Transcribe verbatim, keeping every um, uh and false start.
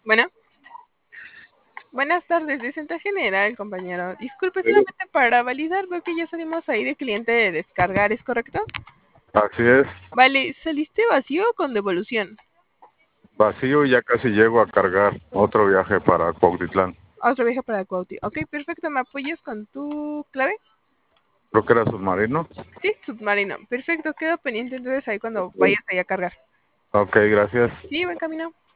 Bueno, buenas tardes, de Centro General, compañero. Disculpe, solamente para validar, veo que ya salimos ahí de cliente de descargar, ¿es correcto? Así es, Vale, ¿saliste vacío o con devolución? vacío y ya casi llego a cargar otro viaje para Cuautitlán. Otro viaje para Cuauti. Ok, perfecto, ¿me apoyas con tu clave? Creo que era submarino. Sí, submarino. Perfecto, quedo pendiente entonces ahí cuando vayas ahí a cargar. Ok, gracias. Sí, buen camino.